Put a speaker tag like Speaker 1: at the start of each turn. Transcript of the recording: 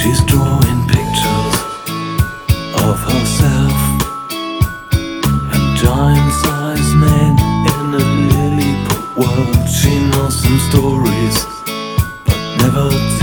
Speaker 1: She's drawing pictures of herself and giant-sized men in a Lilliput world. She knows some stories, but never